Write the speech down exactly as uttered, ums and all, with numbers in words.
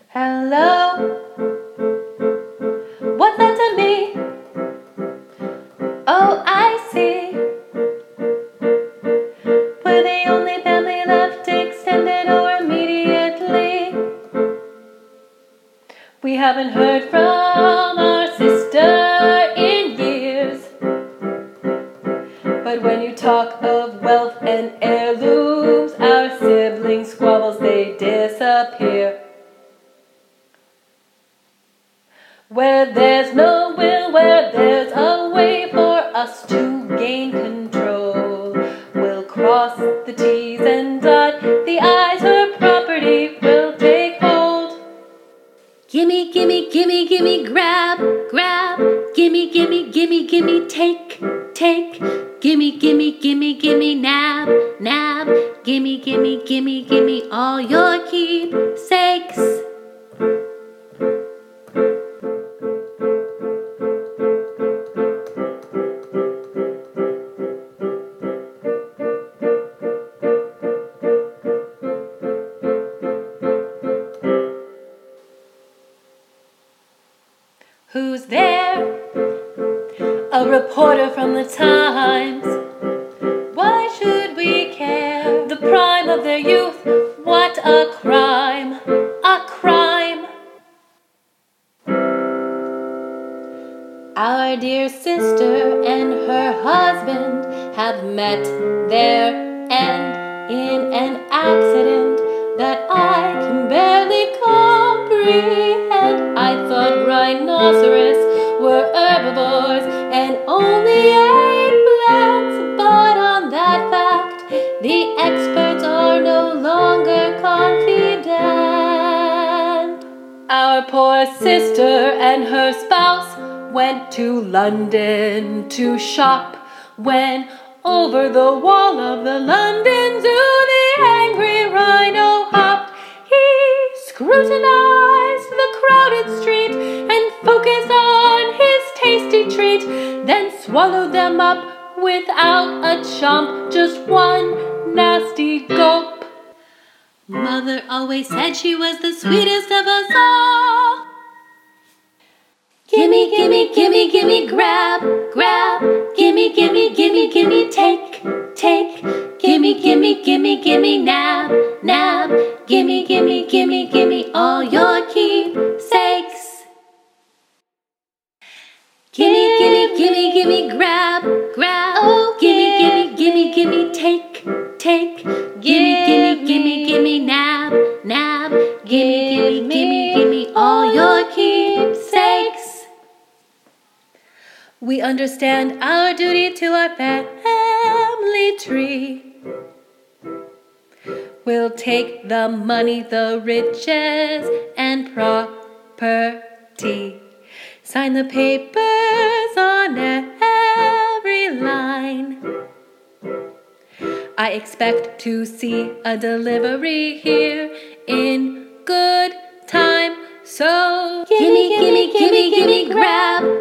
Hello, what's that to me? Oh, I see. We're the only family left, extended or immediately. We haven't heard from our sister in years. But when you talk of wealth and heirlooms, our sibling squabbles, they disappear. Where there's no will, where there's a way for us to gain control, we'll cross the T's and dot the I's, her property will take hold. Gimme, gimme, gimme, gimme, grab, grab. Gimme, gimme, gimme, gimme, take, take. Gimme, gimme, gimme, gimme, nab, nab. Gimme, gimme, gimme, gimme, all your keepsakes. Who's there? A reporter from the Times. Why should we care? The prime of their youth, what a crime, a crime. Our dear sister and her husband have met their end in an accident that I can barely comprehend. I thought rhinoceros were herbivores and only ate plants, but on that fact the experts are no longer confident. Our poor sister and her spouse went to London to shop, when over the wall of the London Zoo the angry rhino hopped. He scrutinized the crowded street and focused on his tasty treat, then swallowed them up without a chomp, just one nasty gulp. Mother always said she was the sweetest of us all. Gimme, gimme, gimme, gimme, grab, grab. Gimme, gimme, gimme, gimme, take, take. Gimme, gimme, gimme, gimme, nab, nab. Gimme, gimme, gimme, gimme, all your keepsakes. Gimme, gimme, gimme, gimme, grab, grab. Oh, gimme, gimme, gimme, gimme, take, take. Gimme, gimme, gimme, gimme, nab, nab. Gimme, gimme, gimme, gimme, all your keepsakes. We understand our duty to our family tree. We'll take the money, the riches, and property. Sign the papers on every line. I expect to see a delivery here in good time. So gimme, gimme, gimme, gimme, grab,